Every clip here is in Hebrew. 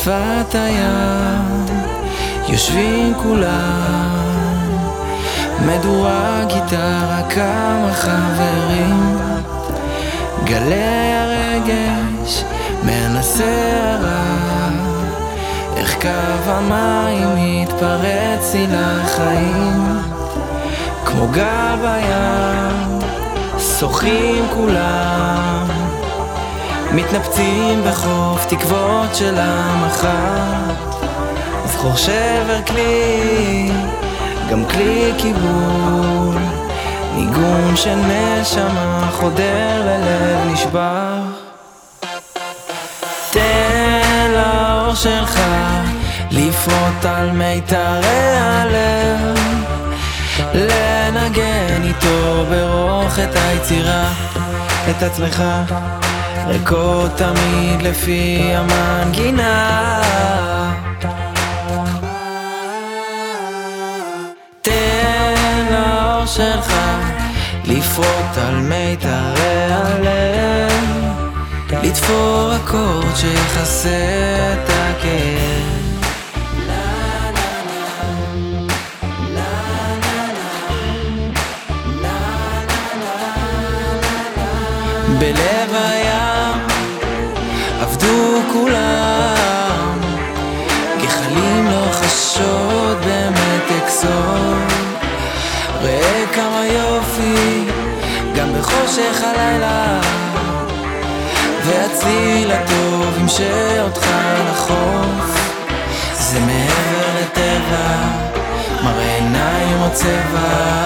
שפת הים יושבים כולם, מדורה, גיטרה, כמה חברים, גלי הרגש מהנסערה, איך קו המים מתפרץ לי לחיים, כמו גב הים שוחים כולם, מתנפצים בחוף תקוות של המחר, זכור שבר כלי, גם כלי קיבול, ניגון של נשמה חודר ללב נשבר. תן לאור שלך לפרוט על מיתרי הלב, לנגן איתו ברוך את היצירה, את עצמך, ריקות תמיד לפי המנגינה. תן לאור שלך לפרוט על מיתרי הלב, לתפור אקורד שיחסה את הכאב. בלב הים עבדו כולם, גחלים לא חשות במתק סוד, ראה כמה יופי גם בחושך הלילה, והציל הטוב ימשה אותך לחוף, זה מעבר לטבע, מראה עיניים או צבע,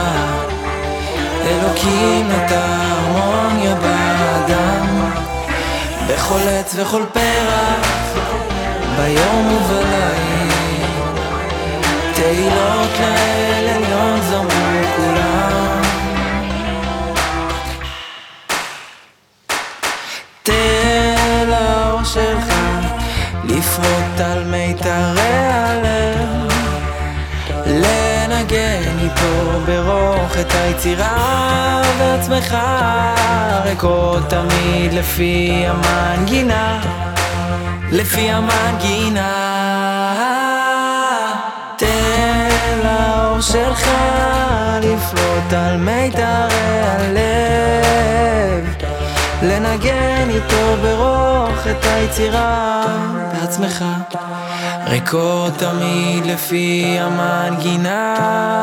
אלוקים נטע הרמוניה באדם, בכל עץ וכל פרח, ביום ובליל, תהילות לאל עליון זמרו כולם. תן לאור שלך לפרוט על מיתרי הלב, לנגן איתו ברוך את היצירה, ועצמך ריקות תמיד לפי המנגינה, לפי המנגינה. תן לאור שלך לפרוט על מיתרי הלב, לנגן איתו ברוך את היצירה, בעצמך ריקות תמיד לפי המנגינה.